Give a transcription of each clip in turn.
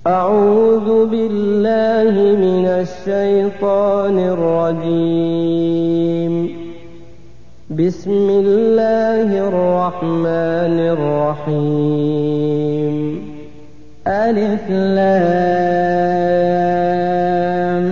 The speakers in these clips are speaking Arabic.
أعوذ بالله من الشيطان الرجيم. بسم الله الرحمن الرحيم. ألف لام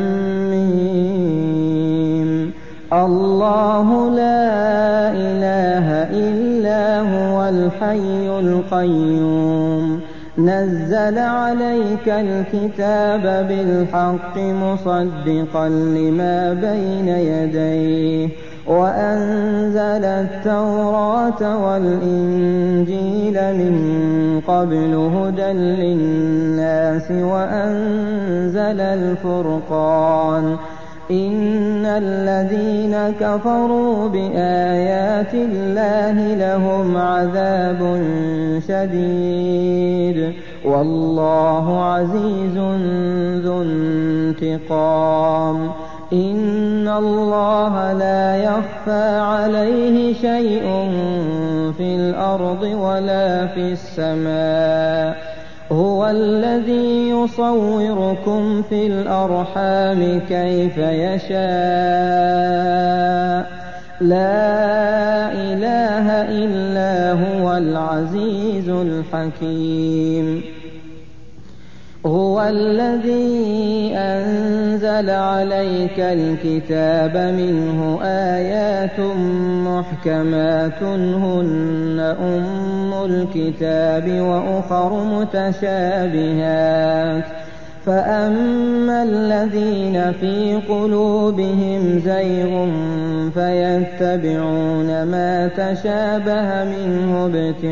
ميم. الله لا إله إلا هو الحي القيوم نزل عليك الكتاب بالحق مصدقا لما بين يديه وأنزل التوراة والإنجيل من قبل هدى للناس وأنزل الفرقان إن الذين كفروا بآيات الله لهم عذاب شديد والله عزيز ذو انتقام. إن الله لا يخفى عليه شيء في الأرض ولا في السماء. هو الذي يصوركم في الأرحام كيف يشاء. لا إله إلا هو العزيز الحكيم. هو الذي أنزل عليك الكتاب منه آيات محكمات هن أم الكتاب وأخر متشابهات فأما الذين في قلوبهم زيغ فيتبعون ما تشابه منه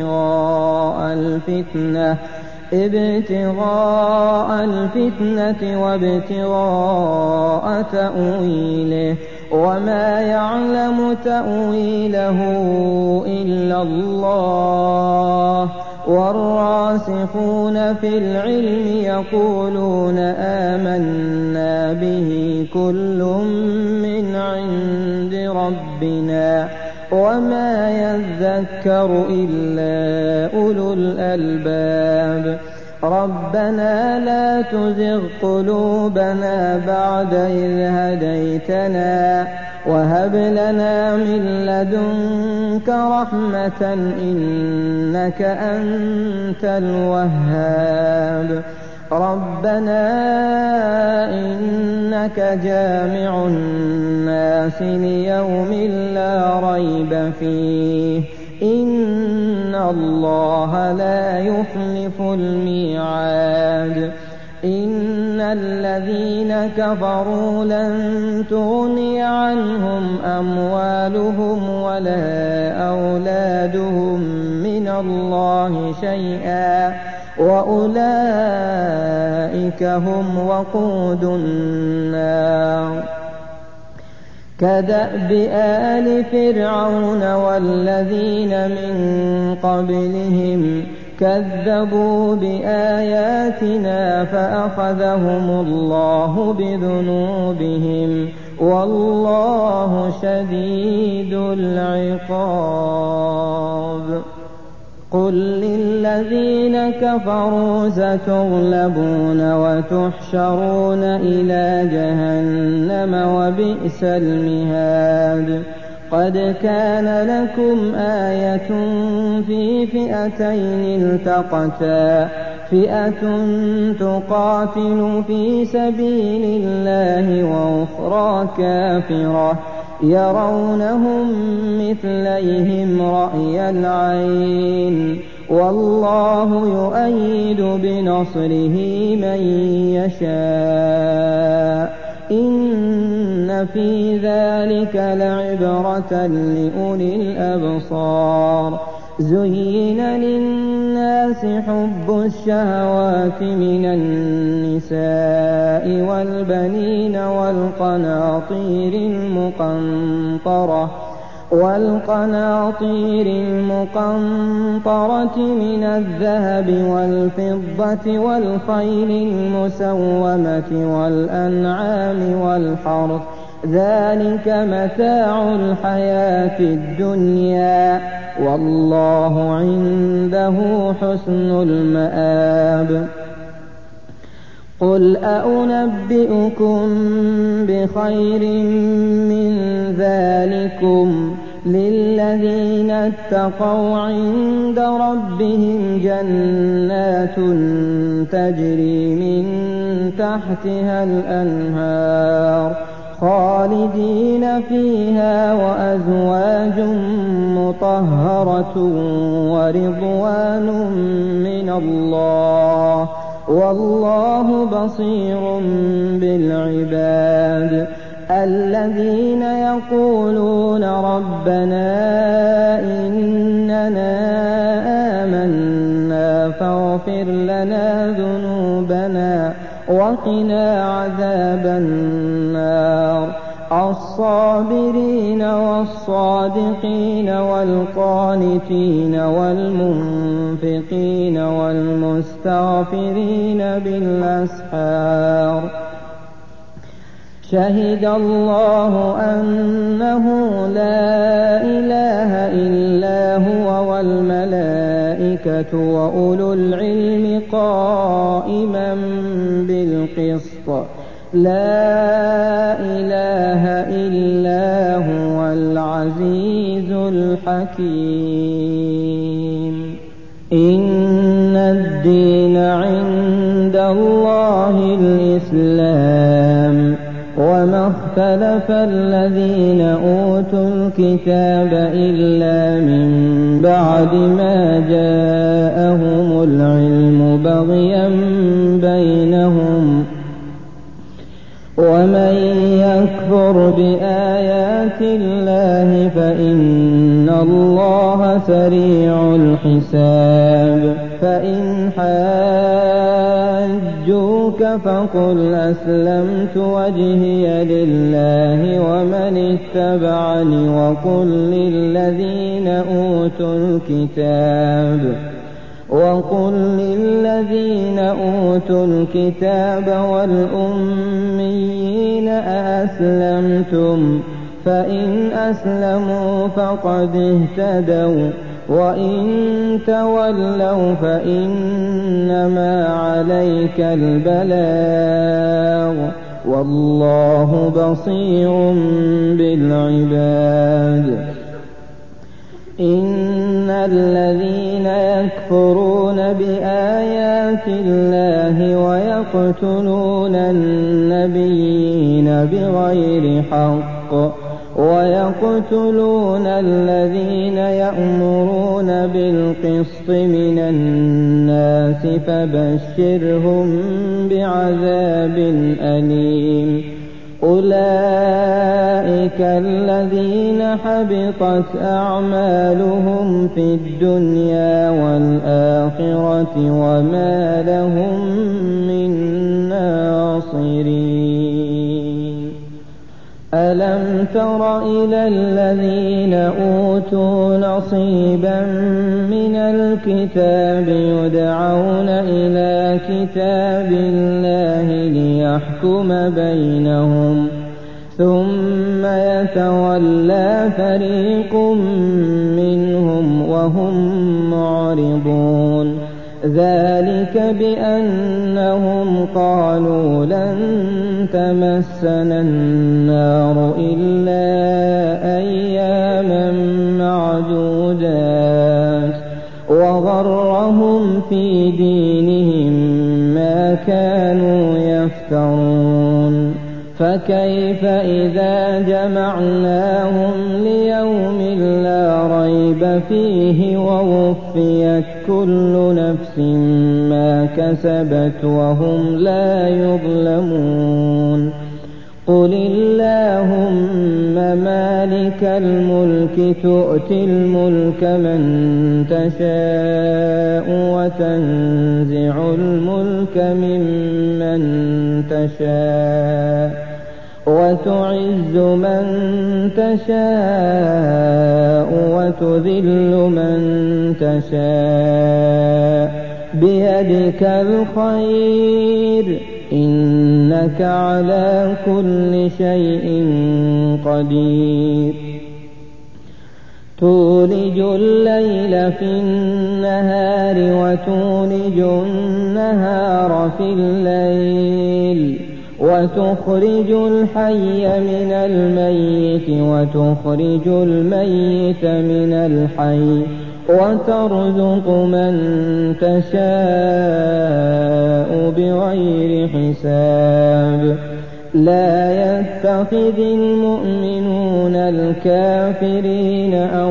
ابتغاء الفتنة وابتغاء تأويله وما يعلم تأويله إلا الله والراسخون في العلم يقولون آمنا به كل من عند ربنا وما يذكر إلا أولو الألباب. ربنا لا تزغ قلوبنا بعد إذ هديتنا وهب لنا من لدنك رحمة إنك أنت الوهاب. ربنا إنك جامع الناس ليوم لا ريب فيه إن الله لا يخلف الميعاد. إن الذين كفروا لن تغني عنهم أموالهم ولا أولادهم من الله شيئا وأولئك هم وقود النار. كدأب آل فرعون والذين من قبلهم كذبوا بآياتنا فأخذهم الله بذنوبهم والله شديد العقاب. قل للذين كفروا ستغلبون وتحشرون إلى جهنم وبئس المهاد. قد كان لكم آية في فئتين التقتا فئة تقاتل في سبيل الله وأخرى كافرة يرونهم مثليهم رأي العين والله يؤيد بنصره من يشاء. إن في ذلك لعبرة لأولي الأبصار. زين للناس حب الشهوات من النساء والبنين والقناطير المقنطرة من الذهب والفضة والخيل المسومة والأنعام والحرث ذلك متاع الحياة الدنيا والله عنده حسن المآب. قل أنبئكم بخير من ذلكم للذين اتقوا عند ربهم جنات تجري من تحتها الأنهار خالدين فيها وأزواج مطهرة ورضوان من الله والله بصير بالعباد الذين يقولون ربنا إننا آمنا فاغفر لنا ذنوبنا وقنا عذاب النار الصابرين والصادقين والقانتين والمنفقين والمستغفرين بالأسحار شهد الله أنه لا إله إلا هو والملائكة وأولو العلم قائما بالقسط لا إله إلا هو العزيز الحكيم إن الدين عند الله الإسلام وما اختلف الذين أوتوا الكتاب إلا من بعد ما جاءهم العلم بغيا بينهم ومن يكفر بآيات الله فإن الله سريع الحساب فإن حاجوك فقل أسلمت وجهي لله ومن اتبعني وقل للذين أوتوا الكتاب والأميين أأسلمتم فإن أسلموا فقد اهتدوا وإن تولوا فإنما عليك البلاغ والله بصير بالعباد إن الذين يكفرون بآيات الله ويقتلون النبيين بغير حق ويقتلون الذين يأمرون بالقسط من الناس فبشرهم بعذاب أليم أولئك الذين حبطت أعمالهم في الدنيا والآخرة وما لهم من ناصرين ألم تر إلى الذين أوتوا نصيبا من الكتاب يدعون إلى كتاب الله ليحكم بينهم ثم يتولى فريق منهم وهم معرضون ذلك بأنهم قالوا لن تمسنا النار إلا أياما معدودات وغرهم في دينهم ما كانوا يفترون فكيف إذا جمعناهم ليوم لا ريب فيه ووفيت كل نفس ما كسبت وهم لا يظلمون قل اللهم مالك الملك تؤتي الملك من تشاء وتنزع الملك ممن تشاء وتعز من تشاء وتذل من تشاء بيدك الخير إنك على كل شيء قدير تولج الليل في النهار وتولج النهار في الليل وتخرج الحي من الميت وتخرج الميت من الحي وترزق من تشاء بغير حساب لا يتخذ المؤمنون الكافرين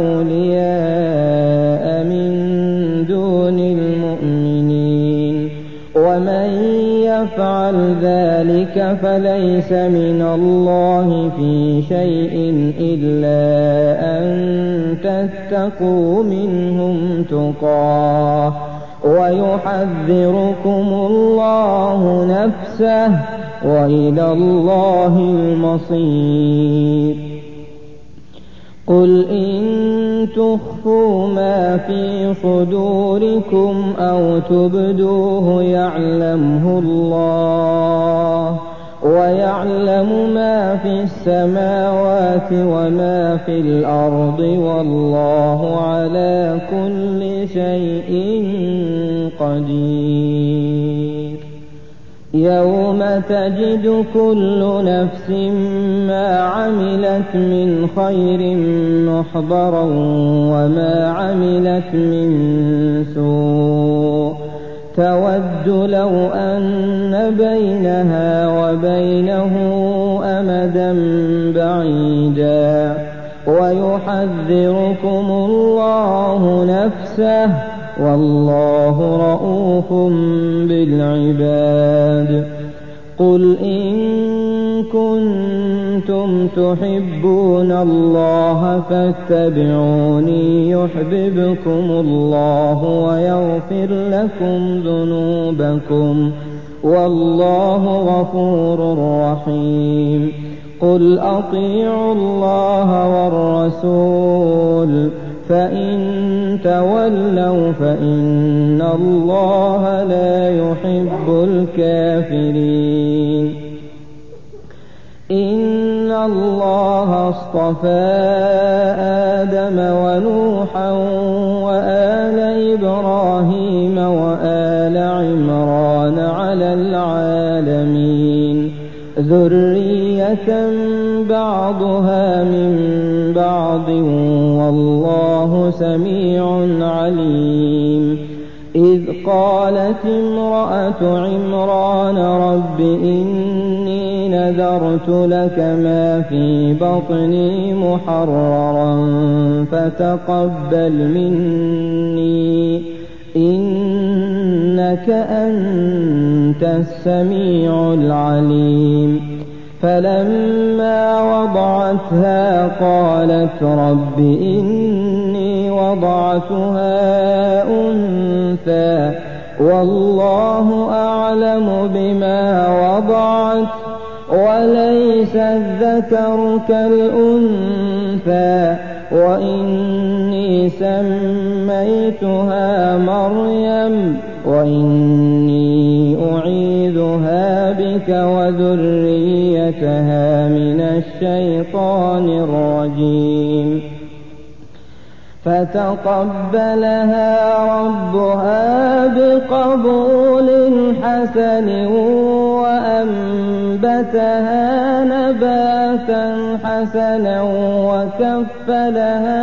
أولياء من دون المؤمنين ومن يفعل ذلك فليس من الله في شيء إلا أن تتقوا منهم تقاه ويحذركم الله نفسه وإلى الله المصير قل إن تخفوا ما في صدوركم أو تبدوه يعلمه الله ويعلم ما في السماوات وما في الأرض والله على كل شيء قدير يوم تجد كل نفس ما عملت من خير محضرا وما عملت من سوء تود لو أن بينها وبينه أمدا بعيدا ويحذركم الله نفسه والله رءوف بالعباد قل إن كنتم تحبون الله فاتبعوني يحببكم الله ويغفر لكم ذنوبكم والله غفور رحيم قل أطيعوا الله والرسول فإن تولوا فإن الله لا يحب الكافرين إن الله اصطفى آدم ونوحا وآل إبراهيم وآل عمران على العالمين ذرية بعضها من بعض والله سميع عليم إذ قالت امرأة عمران رب إني نذرت لك ما في بطني محررا فتقبل مني إنك أنت السميع العليم فلما وضعتها قالت رب إني وضعتها أنثى والله أعلم بما وضعت وليس الذكر كالأنثى وإني سميتها مريم وإني أعيذها بك وذريتها من الشيطان الرجيم فتقبلها ربها بقبول حسن وأنبتها نباتا حسنا وكفلها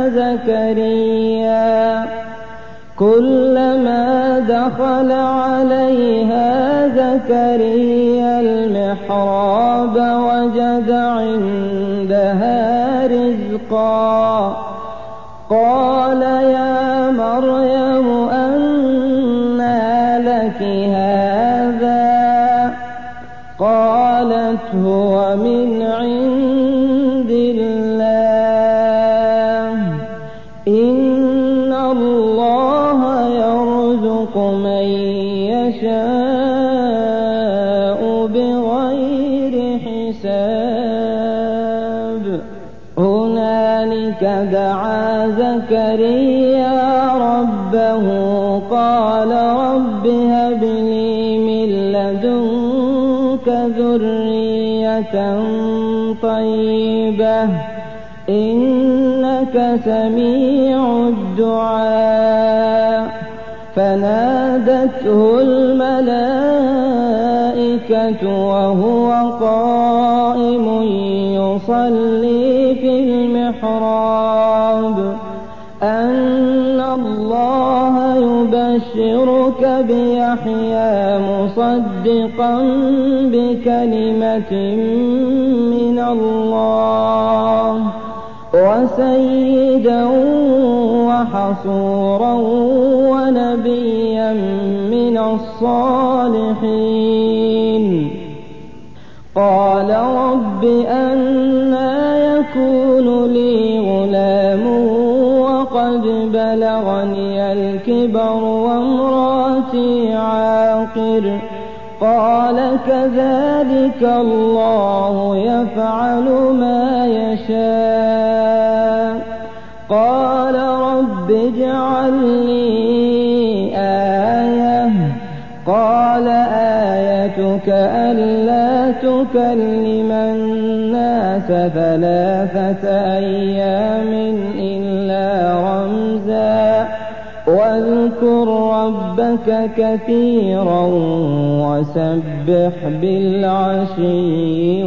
زكريا كلما دخل عليها زكريا المحراب وجد عندها رزقا قال يا مريم أنى لك هذا قالت هو من عند الله إن الله يرزق من يشاء بغير حساب هنالك دعا زكريا ربه قال رب هب لي من لدنك ذرية طيبة إنك سميع الدعاء. فنادته الملائكة وهو قائم يصلي في المحراب أن الله يبشرك بيحيى مصدقا بكلمة من الله وسيدا وحصورا ونبيا من الصالحين. قال رب أنى يكون لي غلام وقد بلغني الكبر وامرأتي عاقر. قال كذلك الله يفعل ما يشاء. قال رب اجعل لي آية. قال آيتك ألا تكلم الناس 3 أيام إلا رمزا واذكر ربك كثيرا وسبح بالعشي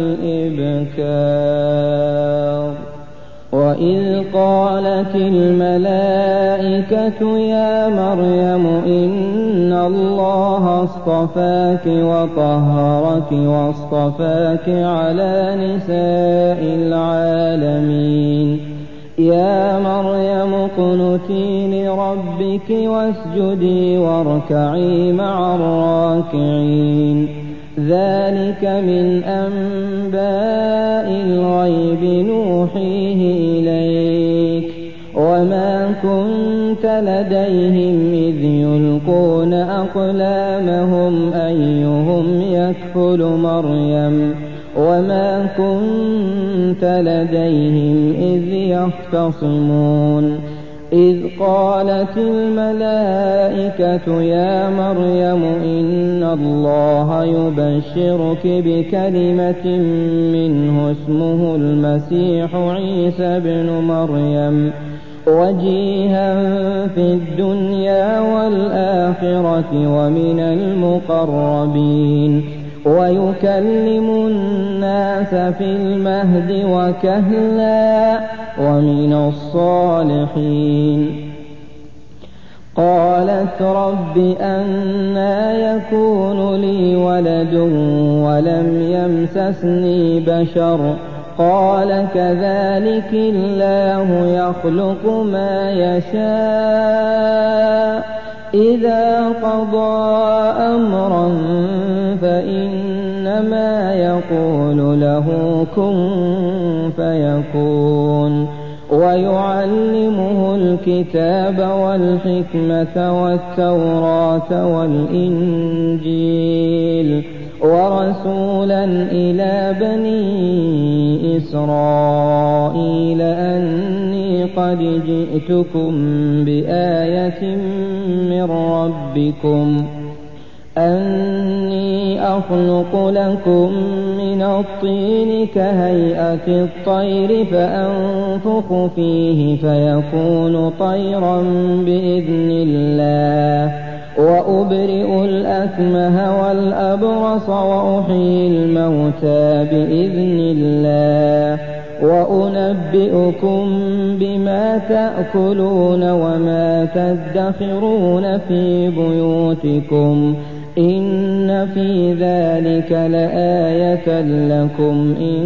والإبكار. وإذ قالت الملائكة يا مريم إن الله اصطفاك وطهرك واصطفاك على نساء العالمين. يا مريم اقنتي لربك واسجدي واركعي مع الراكعين. ذلك من أنباء الغيب نوحيه إليك وما كنت لديهم إذ يلقون أقلامهم أيهم يكفل مريم وما كنت لديهم إذ يختصمون. إذ قالت الملائكة يا مريم إن الله يبشرك بكلمة منه اسمه المسيح عيسى بن مريم وجيها في الدنيا والآخرة ومن المقربين ويكلم الناس في المهد وكهلا ومن الصالحين. قالت رب أنى يكون لي ولد ولم يمسسني بشر قال كذلك الله يخلق ما يشاء إذا قضى أمرا فإنما يقول له كن فيكون. ويعلمه الكتاب والحكمة والتوراة والإنجيل ورسولا إلى بني إسرائيل أني قد جئتكم بآية من ربكم أني أخلق لكم من الطين كهيئة الطير فأنفخ فيه فيكون طيرا بإذن الله وأبرئ الأكمه والأبرص وأحيي الموتى بإذن الله وأنبئكم بما تأكلون وما تدخرون في بيوتكم إن في ذلك لآية لكم إن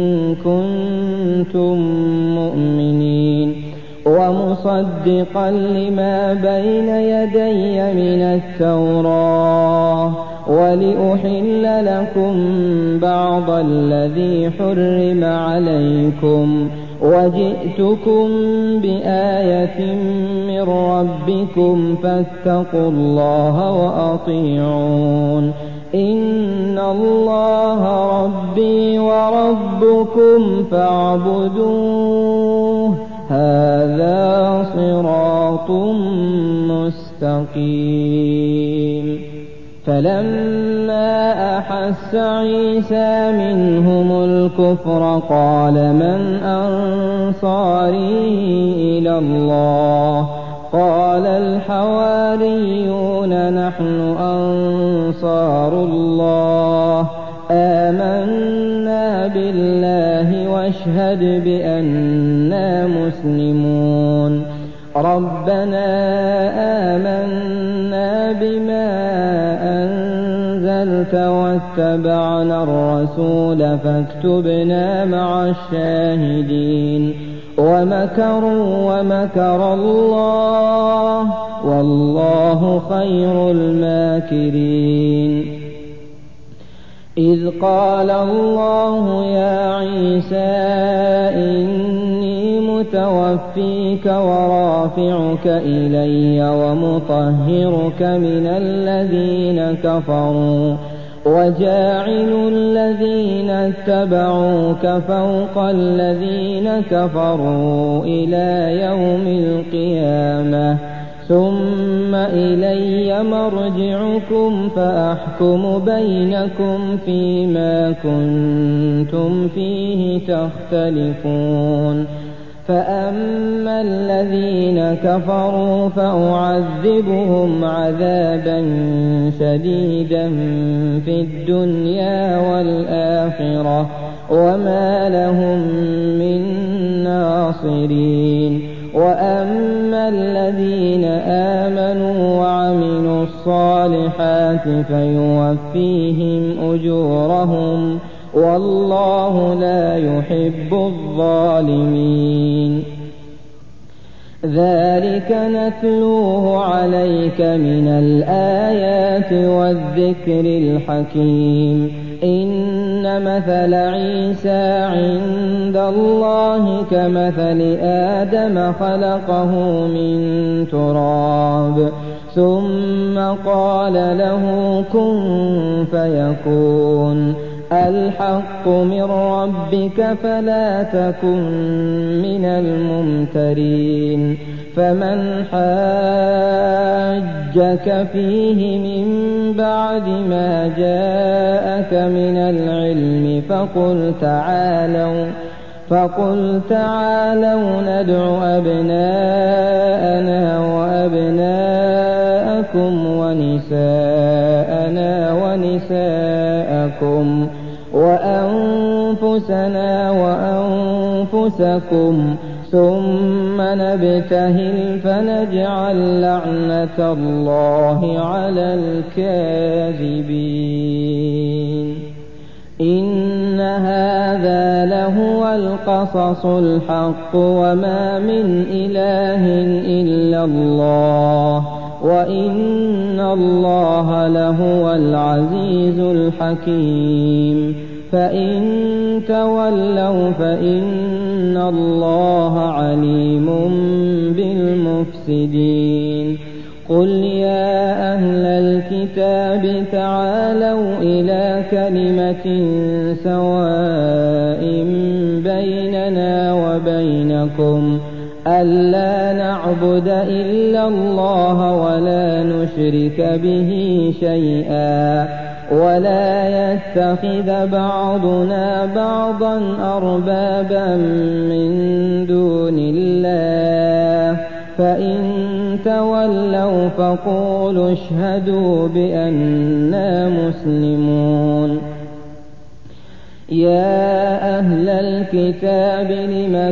كنتم مؤمنين. ومصدقا لما بين يدي من التوراة ولأحل لكم بعض الذي حرم عليكم وجئتكم بآية من ربكم فاتقوا الله وأطيعون إن الله ربي وربكم فاعبدوه هذا صراط مستقيم. فلما فلما أحس عيسى منهم الكفر قال من أنصاري إلى الله قال الحواريون نحن أنصار الله آمنا بالله واشهد بأننا مسلمون ربنا آمنا بما أنزلت واتبعنا الرسول فاكتبنا مع الشاهدين ومكروا ومكر الله والله خير الماكرين إذ قال الله يا عيسى إني متوفيك ورافعك إلي ومطهرك من الذين كفروا وجاعل الذين اتبعوك فوق الذين كفروا إلى يوم القيامة ثم إلي مرجعكم فأحكم بينكم فيما كنتم فيه تختلفون فأما الذين كفروا فأعذبهم عذابا شديدا في الدنيا والآخرة وما لهم من ناصرين وأما الذين آمنوا وعملوا الصالحات فيوفيهم أجورهم والله لا يحب الظالمين ذلك نتلوه عليك من الآيات والذكر الحكيم إن مثل عيسى عند الله كمثل آدم خلقه من تراب ثم قال له كن فيكون الحق من ربك فلا تكن من الممترين فمن حاجك فيه من بعد ما جاءك من العلم فقل تعالوا ندع أبناءنا وأبناءكم ونساءنا ونساءكم وأنفسنا وأنفسكم ثم نبتهل فنجعل لعنة الله على الكاذبين إن هذا لهو القصص الحق وما من إله إلا الله وإن الله لهو العزيز الحكيم فإن تولوا فإن الله عليم بالمفسدين قل يا أهل الكتاب تعالوا إلى كلمة سواء بيننا وبينكم ألا نعبد إلا الله ولا نشرك به شيئا ولا يتخذ بعضنا بعضا أربابا من دون الله فإن تولوا فقولوا اشهدوا بأننا مسلمون يا أهل الكتاب لم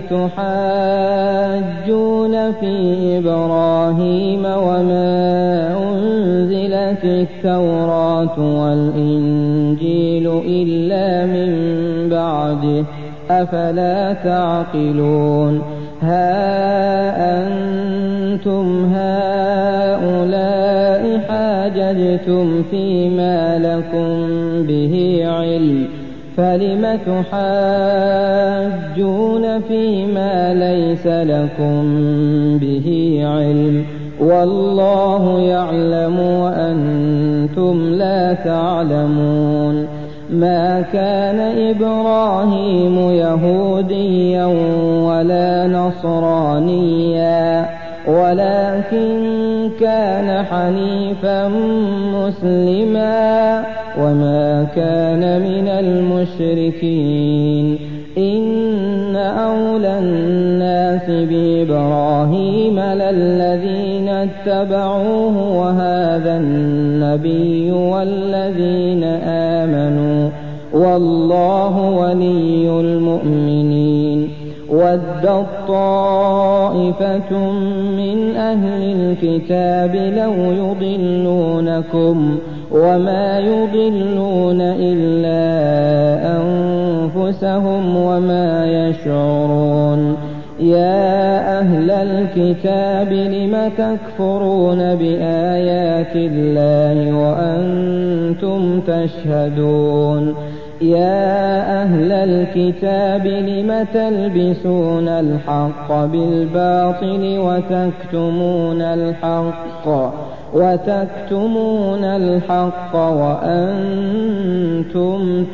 تحاجون في إبراهيم وما أنزلت التوراة والإنجيل إلا من بعده أفلا تعقلون ها أنتم هؤلاء حاججتم فيما لكم به علم فلم تحاجون فيما ليس لكم به علم والله يعلم وأنتم لا تعلمون ما كان إبراهيم يهوديا ولا نصرانيا ولكن كان حنيفا مسلما وما كان من المشركين إن أولى الناس بإبراهيم للذين اتبعوه وهذا النبي والذين آمنوا والله ولي المؤمنين ودت طائفة من أهل الكتاب لو يضلونكم وما يضلون إلا أنفسهم وما يشعرون يا أهل الكتاب لم تكفرون بآيات الله وأنتم تشهدون يا أهل الكتاب لم تلبسون الحق بالباطل وتكتمون الحق وأنتم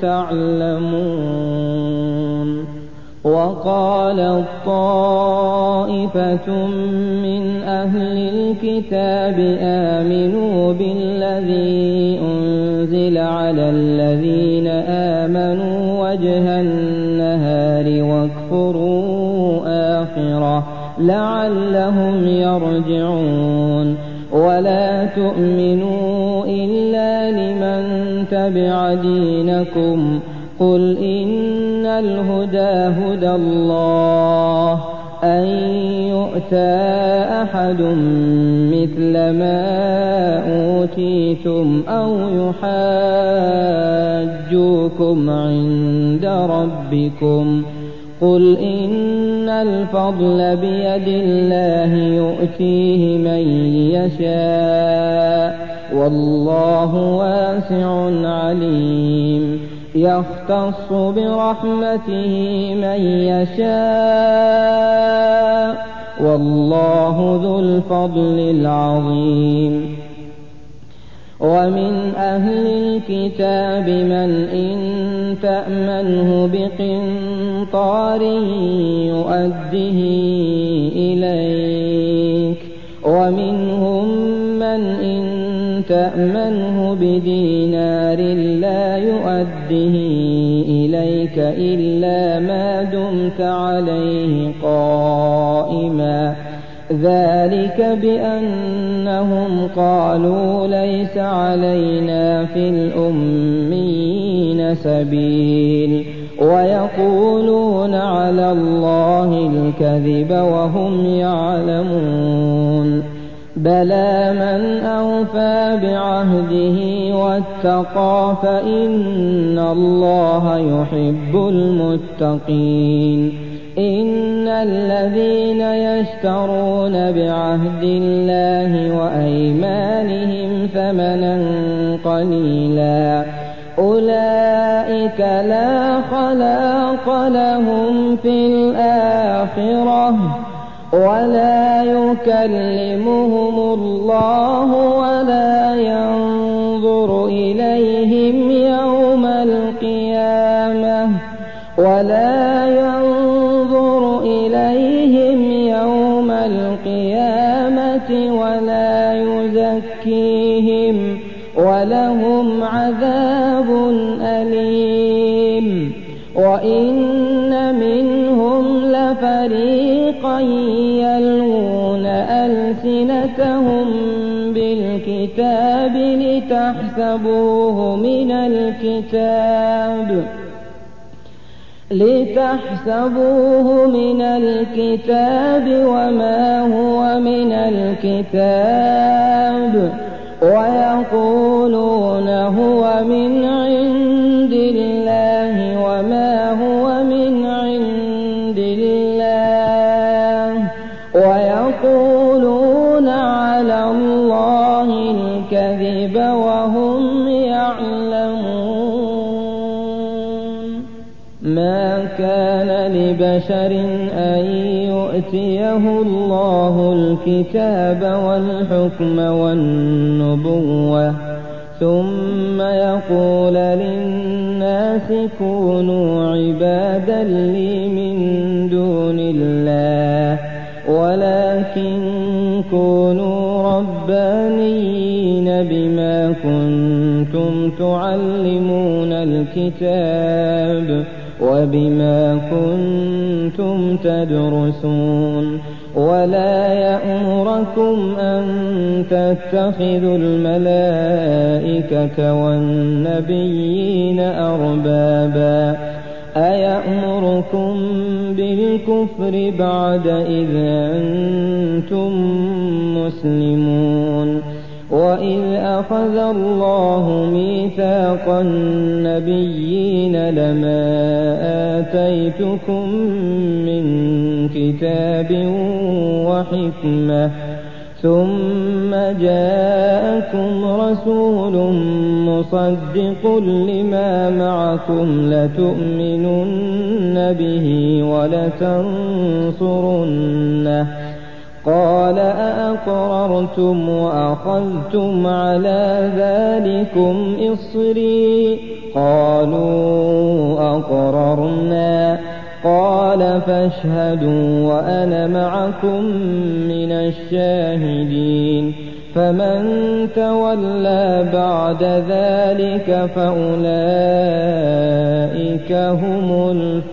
تعلمون وقالت طائفة من أهل الكتاب آمنوا بالذي أنزل على الذين آمنوا وجه النهار واكفروا آخره لعلهم يرجعون ولا تؤمنوا إلا لمن تبع دينكم قل إن الهدى هدى الله أن يؤتى أحد مثل ما أوتيتم أو يحاجوكم عند ربكم قل إن الفضل بيد الله يؤتيه من يشاء والله واسع عليم يختص برحمته من يشاء والله ذو الفضل العظيم ومن أهل الكتاب من إن تأمنه بقنطار يؤده إليك ومنهم من إن تأمنه بدينار لا يؤده إليك إلا ما دمت عليه قائما ذلك بأنهم قالوا ليس علينا في الأميين سبيل ويقولون على الله الكذب وهم يعلمون بلى من أوفى بعهده واتقى فإن الله يحب المتقين إن الذين يشترون بعهد الله وأيمانهم ثمنا قليلا أولئك لا خلاق لهم في الآخرة ولا يكلمهم الله ولا ينظر إليهم يوم القيامة ولا يزكيهم ولهم عذاب أليم وإن منهم لفريقا يلوون ألسنتهم بالكتاب لتحسبوه من الكتاب وما هو من الكتاب ويقولون هو من عند الله وما هو من عند الله ويقولون على الله الكذب وهم يعلمون ما كان لبشر أن يؤتيه الله الكتاب والحكم والنبوة ثم يقول للناس كونوا عبادا لي من دون الله ولكن كونوا ربانيين بما كنتم تعلمون الكتاب وبما كنتم تدرسون ولا يأمركم أن تتخذوا الملائكة والنبيين أربابا أيأمركم بالكفر بعد إذ أنتم مسلمون وإذ أخذ الله ميثاق النبيين لما آتيتكم من كتاب وحكمة ثم جاءكم رسول مصدق لما معكم لتؤمنن به ولتنصرنه قال أأقررتم وأخذتم على ذلكم إصري قالوا أقررنا قال فاشهدوا وأنا معكم من الشاهدين فمن تولى بعد ذلك فأولئك هم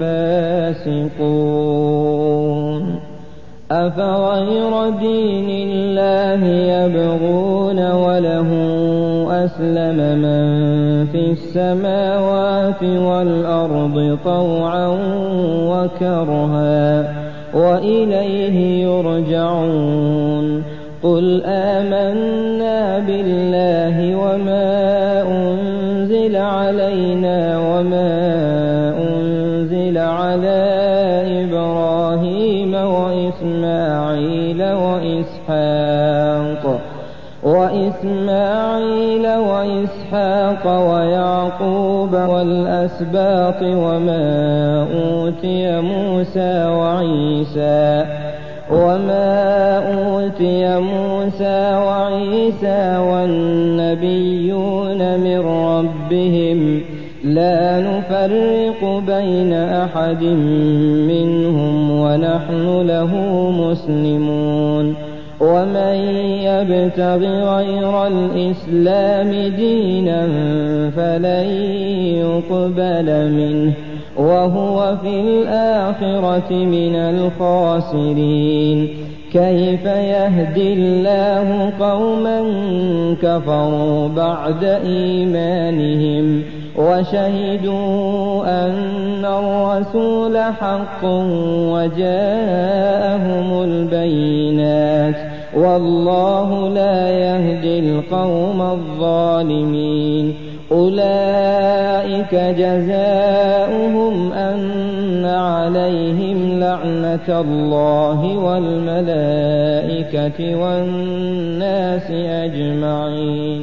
الفاسقون أفغير دين الله يبغون وله أسلم من في السماوات والأرض طوعا وكرها وإليه يرجعون قل آمنا بالله وما أنزل علينا وما أنزل على إبراهيم وإسماعيل وإسحاق ويعقوب والأسباط وما أوتي موسى وعيسى والنبيون من ربهم لا نفرق بين أحد منهم ونحن له مسلمون ومن يبتغ غير الإسلام دينا فلن يقبل منه وهو في الآخرة من الخاسرين كيف يهدي الله قوما كفروا بعد إيمانهم وشهدوا أن الرسول حق وجاءهم البينات والله لا يهدي القوم الظالمين أولئك جزاؤهم أن عليهم لعنة الله والملائكة والناس أجمعين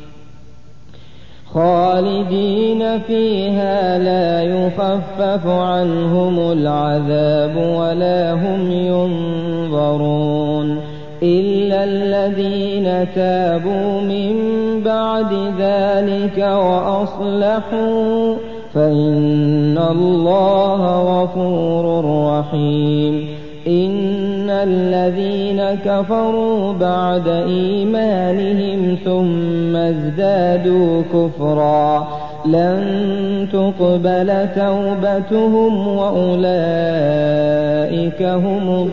خالدين فيها لا يخفف عنهم العذاب ولا هم ينظرون إلا الذين تابوا من بعد ذلك وأصلحوا فإن الله غفور رحيم إن الذين كفروا بعد إيمانهم ثم ازدادوا كفرا لن تقبل توبتهم وأولئك هم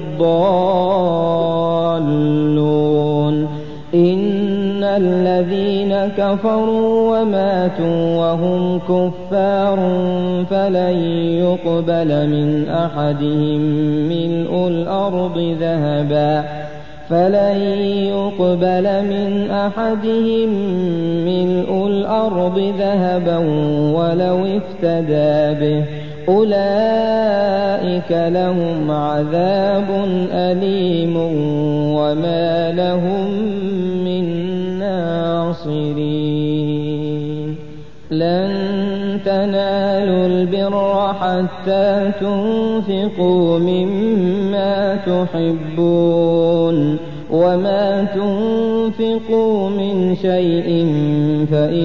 الضالون إن الذين كفروا وماتوا وهم كفار فلن يقبل من أحدهم ملء الأرض ذهبا ولو افتدى به أولئك لهم عذاب أليم وما لهم من ناصرين لن تنالوا البر حتى تنفقوا مما تحبون وما تنفقوا من شيء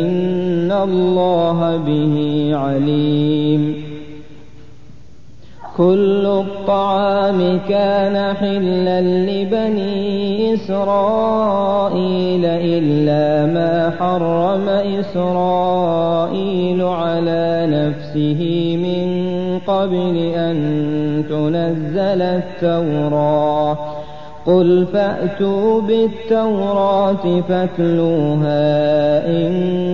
فإن الله به عليم كل الطعام كان حلا لبني إسرائيل إلا ما حرم إسرائيل على نفسه من قبل أن تنزل التوراة قل فأتوا بالتوراة فاتلوها إن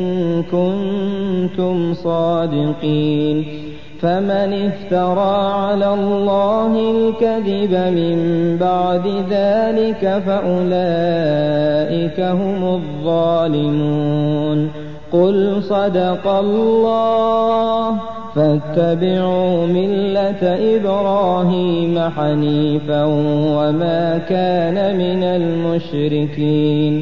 كنتم صادقين فمن افترى على الله الكذب من بعد ذلك فأولئك هم الظالمون قل صدق الله فاتبعوا ملة إبراهيم حنيفا وما كان من المشركين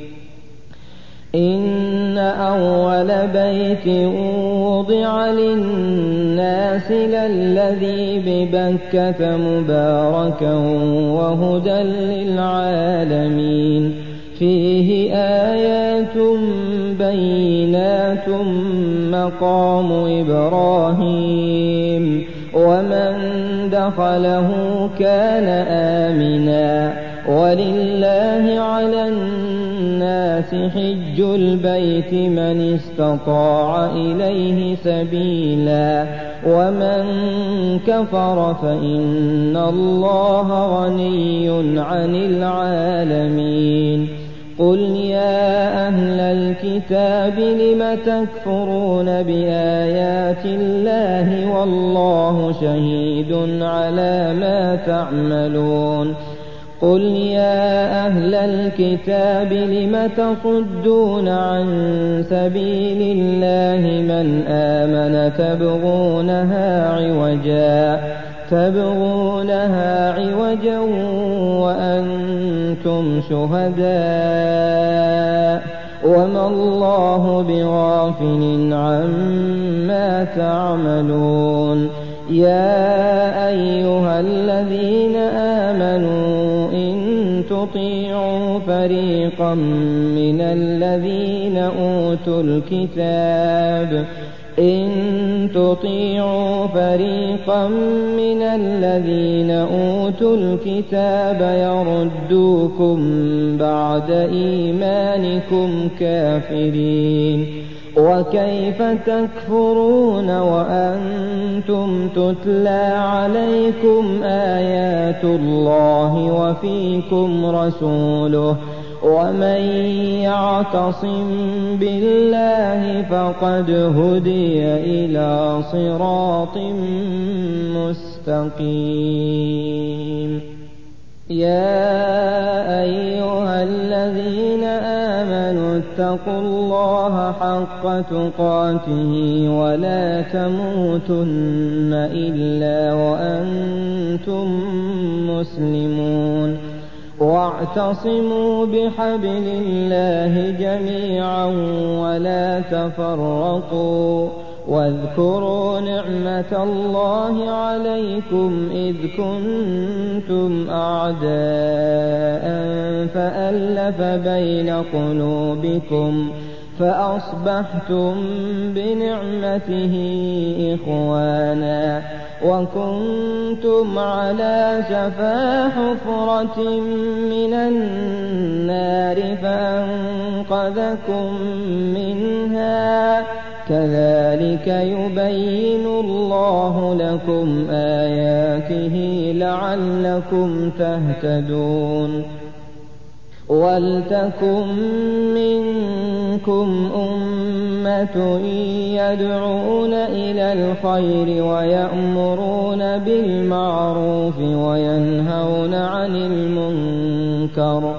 إن أول بيت وضع للناس للذي ببكة مباركا وهدى للعالمين فيه آيات بينات مقام إبراهيم ومن دخله كان آمنا ولله على الناس حج البيت من استطاع إليه سبيلا ومن كفر فإن الله غني عن العالمين قل يا أهل الكتاب لم تكفرون بآيات الله والله شهيد على ما تعملون قل يا أهل الكتاب لم تصدون عن سبيل الله من آمن تبغونها عوجا وأنتم شهداء وما الله بغافل عما تعملون يا أيها الذين آمنوا إن تطيعوا فريقا من الذين أوتوا الكتاب يردوكم بعد إيمانكم كافرين وكيف تكفرون وأنتم تتلى عليكم آيات الله وفيكم رسوله ومن يعتصم بالله فقد هدي إلى صراط مستقيم يا أيها الذين آمنوا اتقوا الله حق تقاته ولا تموتن إلا وأنتم مسلمون واعتصموا بحبل الله جميعا ولا تفرقوا واذكروا نعمة الله عليكم إذ كنتم أعداء فألف بين قلوبكم فأصبحتم بنعمته إخوانا وكنتم على شفا حفرة من النار فأنقذكم منها كذلك يبين الله لكم آياته لعلكم تهتدون ولتكن منكم أمة يدعون إلى الخير ويأمرون بالمعروف وينهون عن المنكر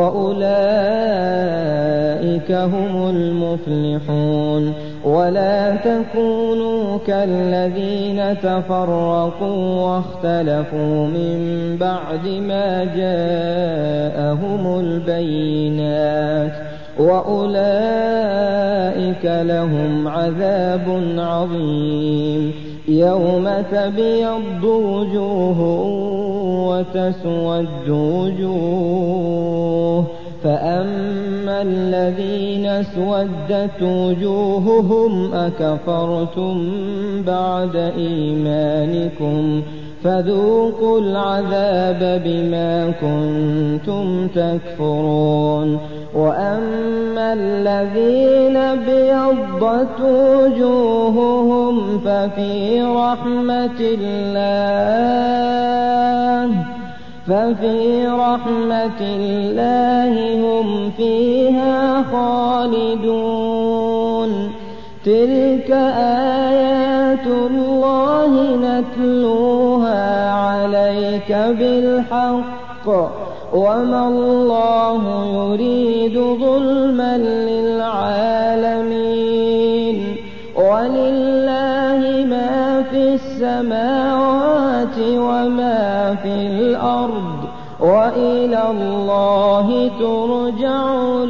وأولئك هم المفلحون ولا تكونوا كالذين تفرقوا واختلفوا من بعد ما جاءهم البينات وأولئك لهم عذاب عظيم يوم تبيض وجوه وتسود وجوه فأما الذين اسودت وجوههم أكفرتم بعد إيمانكم فذوقوا العذاب بما كنتم تكفرون وأما الذين ابيضت وجوههم ففي رحمة الله هم فيها خالدون تلك آيات الله نتلوها عليك بالحق وما الله يريد ظلما للعالمين ولله ما في السماوات وما في الأرض وإلى الله ترجع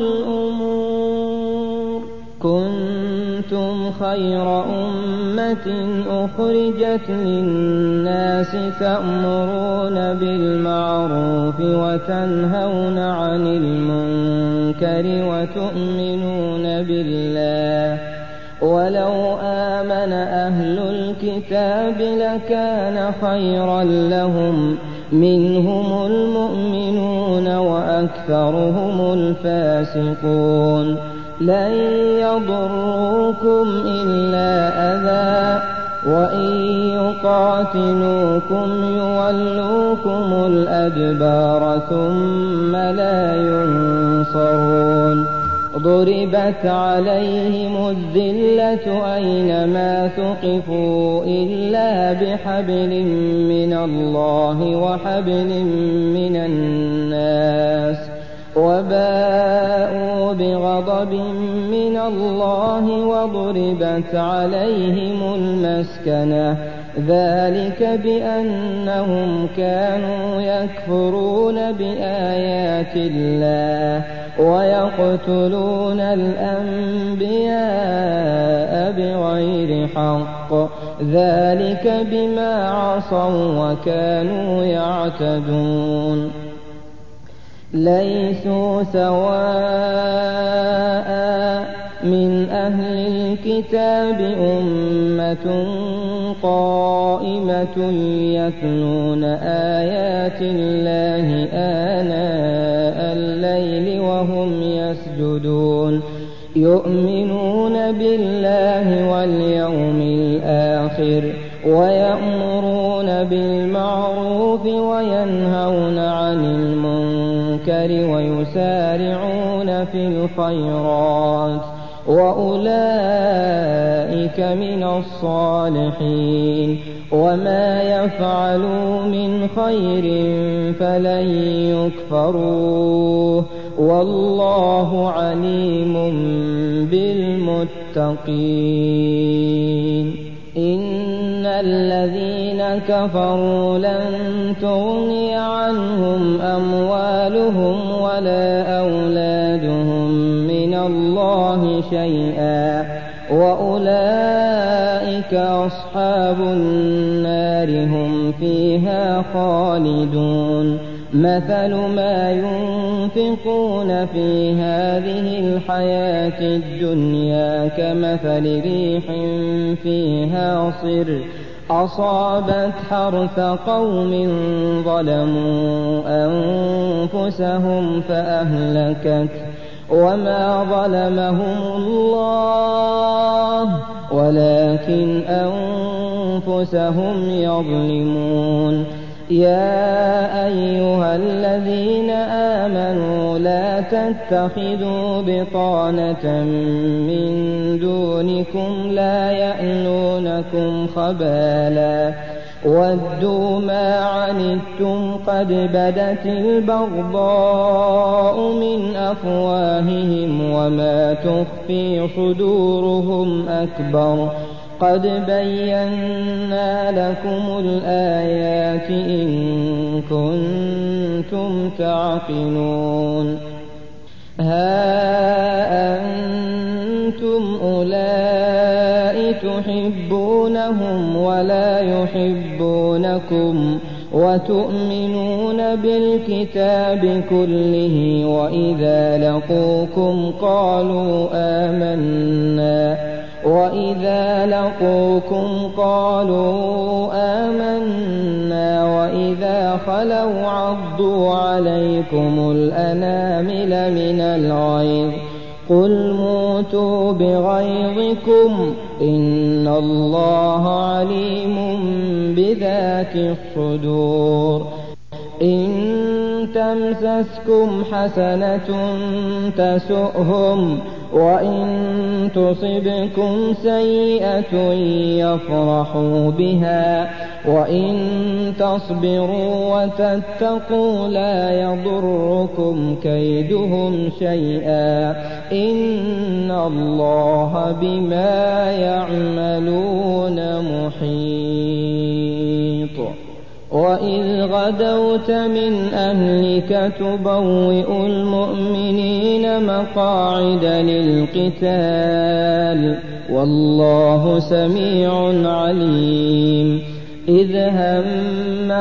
الأمور كنتم خير أمة أخرجت للناس تأمرون بالمعروف وتنهون عن المنكر وتؤمنون بالله ولو آمن أهل الكتاب لكان خيرا لهم منهم المؤمنون وأكثرهم الفاسقون لن يضروكم إلا أذى وإن يقاتلوكم يولوكم الأدبار ثم لا ينصرون ضربت عليهم الذلة أينما ثقفوا إلا بحبل من الله وحبل من الناس وباءوا بغضب من الله وضربت عليهم المسكنة ذلك بأنهم كانوا يكفرون بآيات الله ويقتلون الأنبياء بغير حق ذلك بما عصوا وكانوا يعتدون ليسوا سواء من أهل الكتاب أمة قائمة يتلون آيات الله آناء الليل وهم يسجدون يؤمنون بالله واليوم الآخر ويأمرون بالمعروف وينهون عن المنكر ويسارعون في الخيرات وأولئك من الصالحين وما يفعلوا من خير فلن يكفروه والله عليم بالمتقين إن الذين كفروا لن تغني عنهم أموالهم ولا أولادهم من الله شيئا وأولئك أصحاب النار هم فيها خالدون مثل ما ينفقون في هذه الحياة الدنيا كمثل ريح فيها صر أصابت حرث قوم ظلموا أنفسهم فأهلكت وما ظلمهم الله ولكن أنفسهم يظلمون يا أيها الذين آمنوا لا تتخذوا بطانة من دونكم لا يألونكم خبالا ودوا ما عنتم قد بدت البغضاء من أفواههم وما تخفي صدورهم أكبر قد بينا لكم الآيات إن كنتم تعقلون ها أنتم أولئك تحبونهم ولا يحبونكم وتؤمنون بالكتاب كله وإذا لقوكم قالوا آمنا إذا خلوا عضوا عليكم الأنامل من الغيظ قل موتوا بغيظكم إن الله عليم بذات الصدور إن تمسسكم حسنة تسؤهم وإن تصبكم سيئة يفرحوا بها وإن تصبروا وتتقوا لا يضركم كيدهم شيئا إن الله بما يعملون محيط وإذ غدوت من أهلك تبوئ المؤمنين مقاعد للقتال والله سميع عليم إذ هم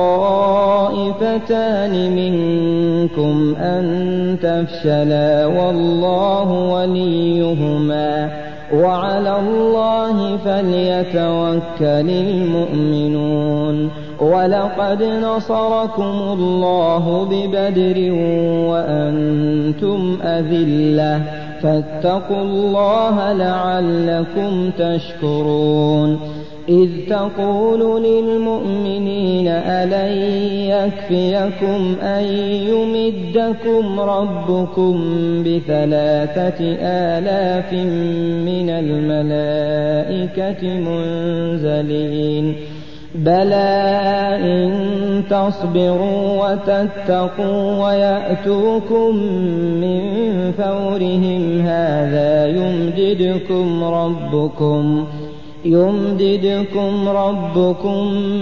الطائفتان منكم أن تفشلا والله وليهما وعلى الله فليتوكل المؤمنون ولقد نصركم الله ببدر وأنتم أذلة فاتقوا الله لعلكم تشكرون إذ تقول للمؤمنين ألن يكفيكم أن يمدكم ربكم ب3,000 من الملائكة منزلين بلى إن تصبروا وتتقوا ويأتوكم من فورهم هذا يمددكم ربكم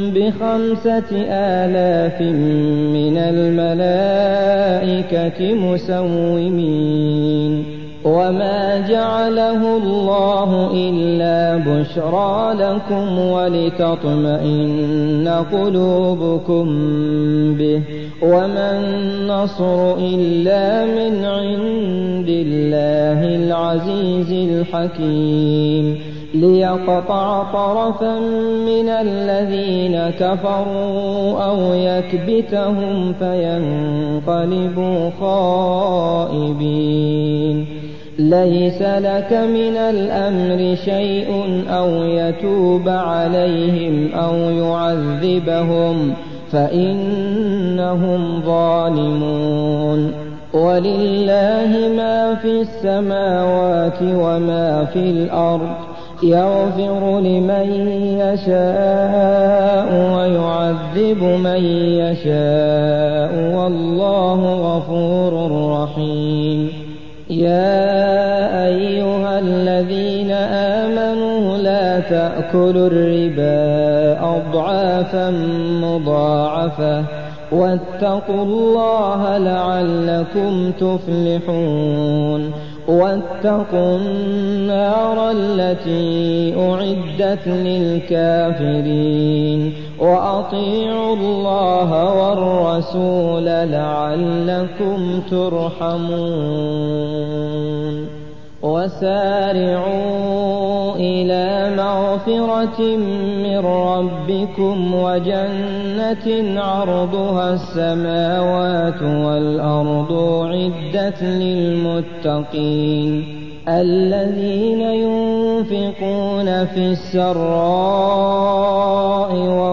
ب5,000 من الملائكة مسومين وما جعله الله إلا بشرى لكم ولتطمئن قلوبكم به وما النصر إلا من عند الله العزيز الحكيم ليقطع طرفا من الذين كفروا أو يكبتهم فينقلبوا خائبين ليس لك من الأمر شيء أو يتوب عليهم أو يعذبهم فإنهم ظالمون ولله ما في السماوات وما في الأرض يغفر لمن يشاء ويعذب من يشاء والله غفور رحيم يا أيها الذين آمنوا لا تأكلوا الربا أضعافا مضاعفة واتقوا الله لعلكم تفلحون واتقوا النار التي أعدت للكافرين وأطيعوا الله والرسول لعلكم ترحمون وسارعوا إلى مغفرة من ربكم وجنة عرضها السماوات والأرض أعدت للمتقين الذين ينفقون في السراء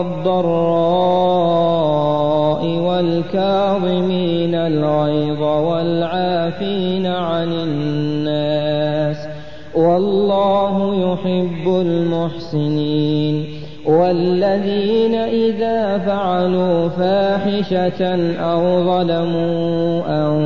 والضراء والكاظمين الغيظ والعافين عن الناس والله يحب المحسنين والذين إذا فعلوا فاحشة أو ظلموا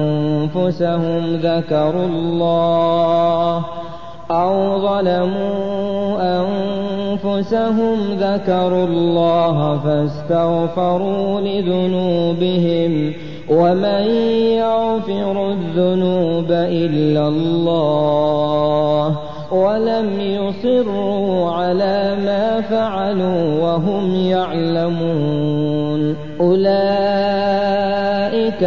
أنفسهم ذكروا الله فاستغفروا لذنوبهم ومن يغفر الذنوب إلا الله ولم يصروا على ما فعلوا وهم يعلمون أولئك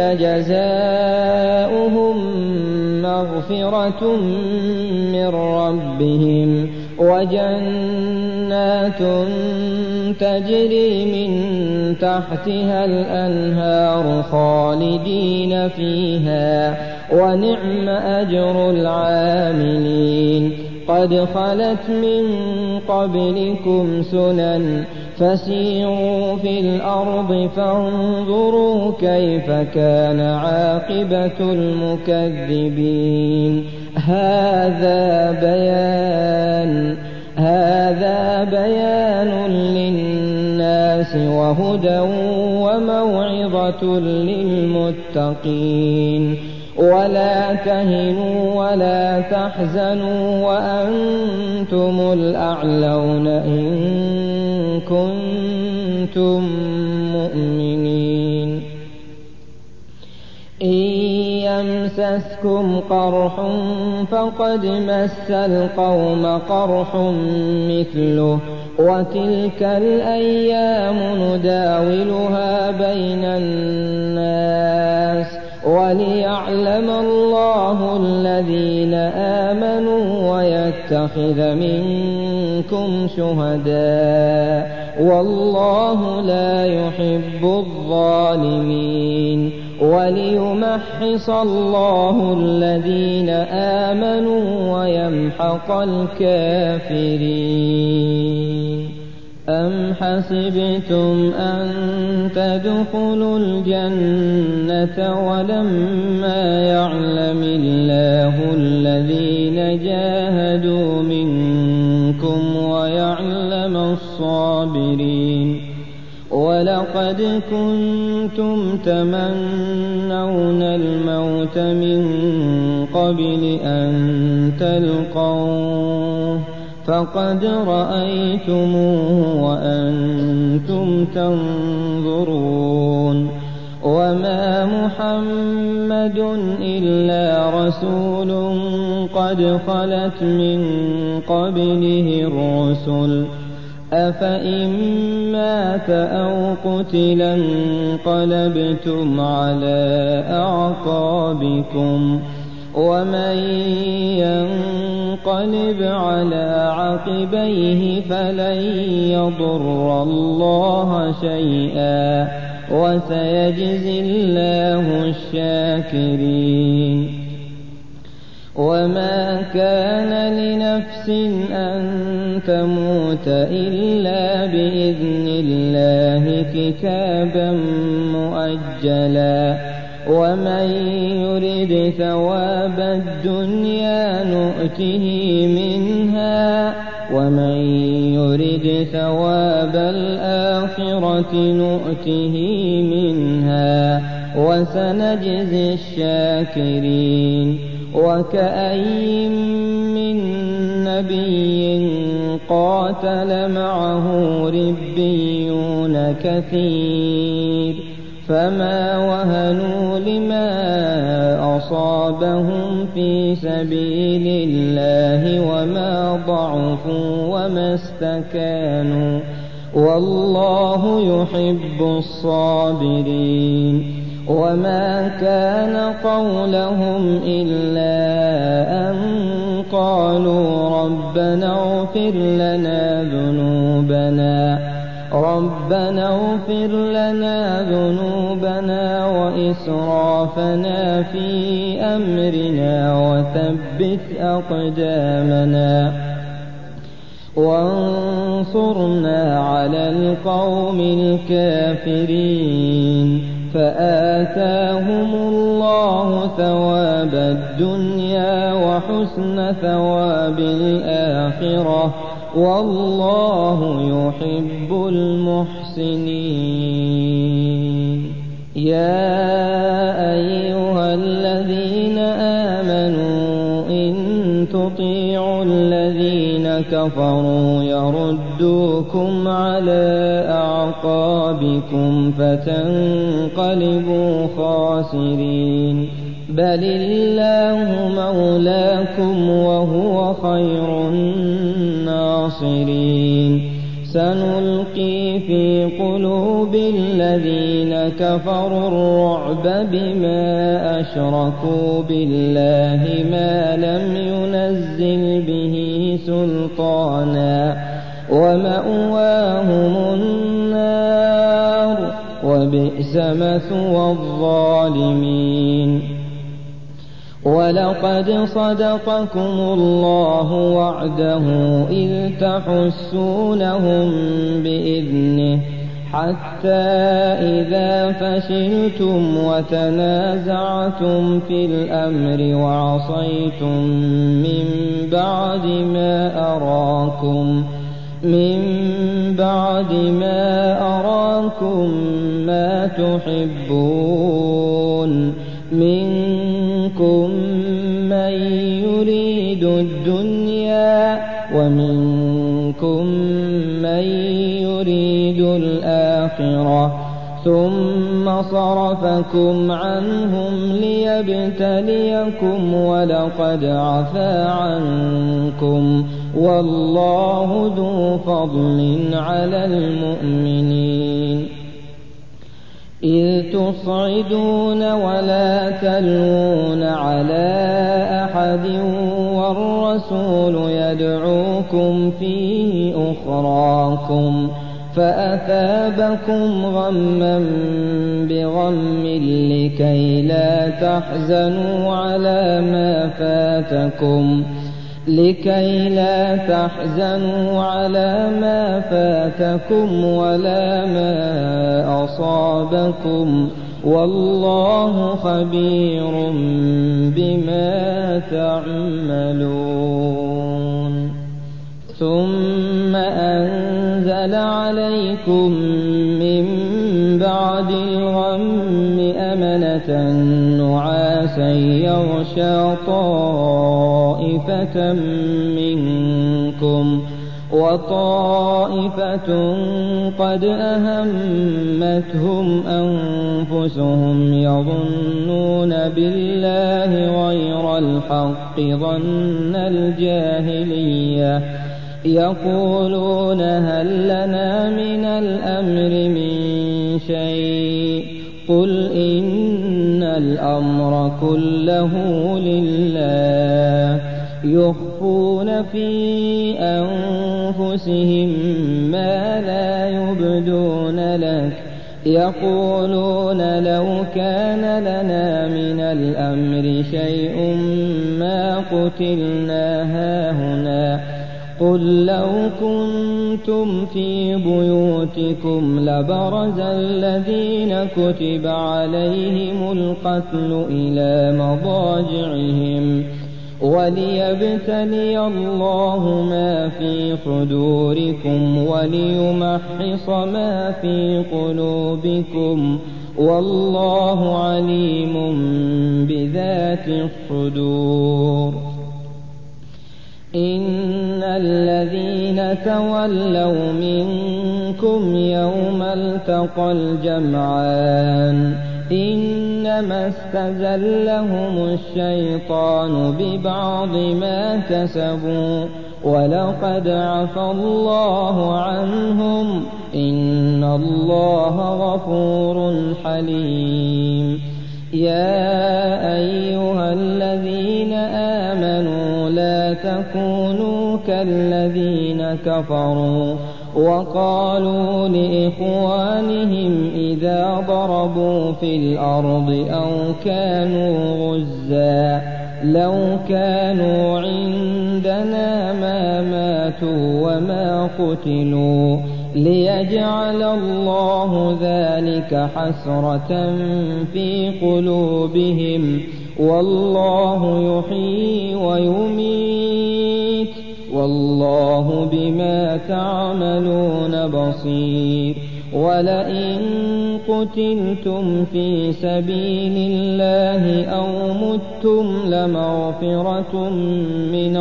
جزاؤهم مغفرة من ربهم وجنات تجري من تحتها الأنهار خالدين فيها ونعم أجر العاملين قد خلت من قبلكم سنن فسيروا في الأرض فانظروا كيف كان عاقبة المكذبين هذا بيان للناس وهدى وموعظة للمتقين ولا تهنوا ولا تحزنوا وأنتم الأعلون إن كنتم مؤمنين إن يمسسكم قرح فقد مس القوم قرح مثله وتلك الأيام نداولها بين الناس وليعلم الله الذين آمنوا ويتخذ منكم شهداء والله لا يحب الظالمين وليمحص الله الذين آمنوا ويمحق الكافرين أم حسبتم أن تدخلوا الجنة ولما يعلم الله الذين جاهدوا منكم ويعلم الصابرين ولقد كنتم تمنون الموت من قبل أن تلقوه فقد رأيتموه وأنتم تنظرون وما محمد إلا رسول قد خلت من قبله الرسل أفإن مات أو قتلا انقلبتم على أعقابكم ومن ينقلب على عقبيه فلن يضر الله شيئا وسيجزي الله الشاكرين وما كان لنفس أن تموت إلا بإذن الله كتابا مؤجلا ومن يرد ثواب الدنيا نؤته منها ومن يرد ثواب الآخرة نؤته منها وسنجزي الشاكرين وكأي من نبي قاتل معه ربيون كثير فما وهنوا لما أصابهم في سبيل الله وما ضعفوا وما استكانوا والله يحب الصابرين وما كان قولهم إلا أن قالوا ربنا اغفر لنا ذنوبنا وإسرافنا في أمرنا وثبت أقدامنا وانصرنا على القوم الكافرين فآتاهم الله ثواب الدنيا وحسن ثواب الآخرة والله يحب المحسنين يا أيها الذين آمنوا إن تطيعوا الذين كفروا يردوكم على أعقابكم فتنقلبوا خاسرين بل الله مولاكم وهو خير الناصرين سنلقي في قلوب الذين كفروا الرعب بما أشركوا بالله ما لم ينزل به سلطانا ومأواهم النار وبئس مثوى الظالمين. ولقد صدقكم الله وعده إذ تحسونهم بإذنه حتى إذا فشلتم وتنازعتم في الأمر وعصيتم من بعد ما أراكم ما تحبون منكم من يريد الدنيا ومنكم من يريد الآخرة ثم صرفكم عنهم ليبتليكم ولقد عفا عنكم والله ذو فضل على المؤمنين. إذ تصعدون ولا تلوون على أحد والرسول يدعوكم في أخراكم فأثابكم غما بغم لكي لا تحزنوا على ما فاتكم ولا ما أصابكم والله خبير بما تعملون. ثم أنزل عليكم من بعد الغم أمنة نعاسا يغشى طائفة منكم وطائفة قد أهمتهم أنفسهم يظنون بالله غير الحق ظن الجاهلية يقولون هل لنا من الأمر من شيء قل إن الأمر كله لله يخفون في أنفسهم ما لا يبدون لك يقولون لو كان لنا من الأمر شيء ما قتلنا هاهنا قل لو كنتم في بيوتكم لبرز الذين كتب عليهم القتل إلى مضاجعهم وليبتلي الله ما في صدوركم وليمحص ما في قلوبكم والله عليم بذات الصدور. إن الذين تولوا منكم يوم التقى الجمعان إنما استزلهم الشيطان ببعض ما كسبوا ولقد عفا الله عنهم إن الله غفور حليم. يا أيها الذين آمنوا لا تكونوا كالذين كفروا وقالوا لإخوانهم إذا ضربوا في الأرض أو كانوا غزا لو كانوا عندنا ما ماتوا وما قتلوا ليجعل الله ذلك حسرة في قلوبهم والله يحيي ويميت والله بما تعملون بصير. ولئن قتلتم في سبيل الله أو متم لمغفرة من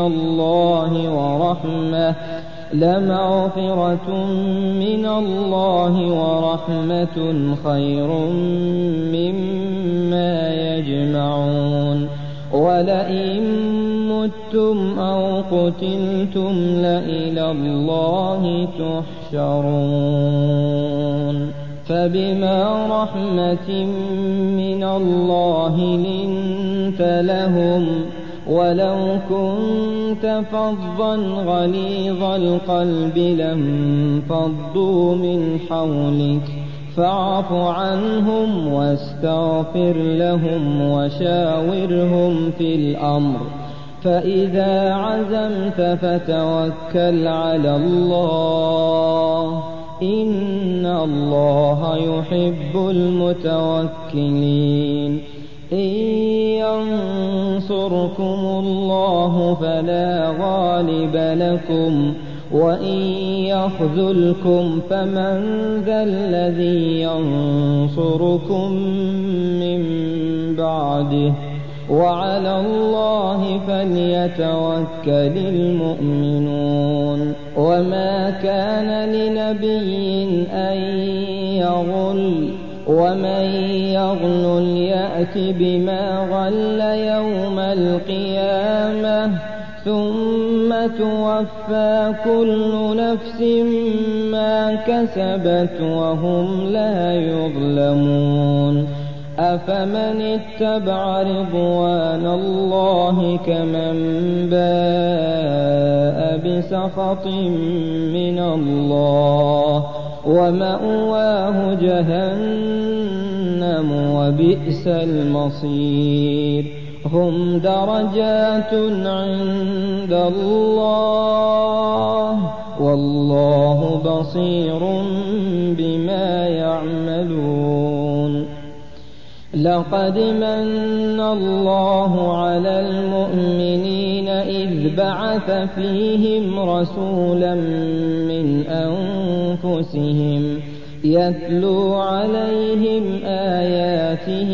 الله ورحمة خير مما يجمعون. ولئن متم أو قتلتم لإلى الله تحشرون فبما رحمة من الله لنت لهم ولو كنت فظا غليظ القلب لانفضوا من حولك فاعف عنهم واستغفر لهم وشاورهم في الأمر فإذا عزمت فتوكل على الله إن الله يحب المتوكلين إن ينصركم الله فلا غالب لكم وإن يخذلكم فمن ذا الذي ينصركم من بعده وعلى الله فليتوكل المؤمنون وما كان لنبي أن يغل ومن يغل يأت بما غل يوم القيامة ثم توفى كل نفس ما كسبت وهم لا يظلمون أفمن اتبع رضوان الله كمن باء بسخط من الله ومأواه جهنم وبئس المصير هم درجات عند الله والله بصير بما يعملون لقد من الله على المؤمنين إذ بعث فيهم رسولا من أنفسهم يتلو عليهم آياته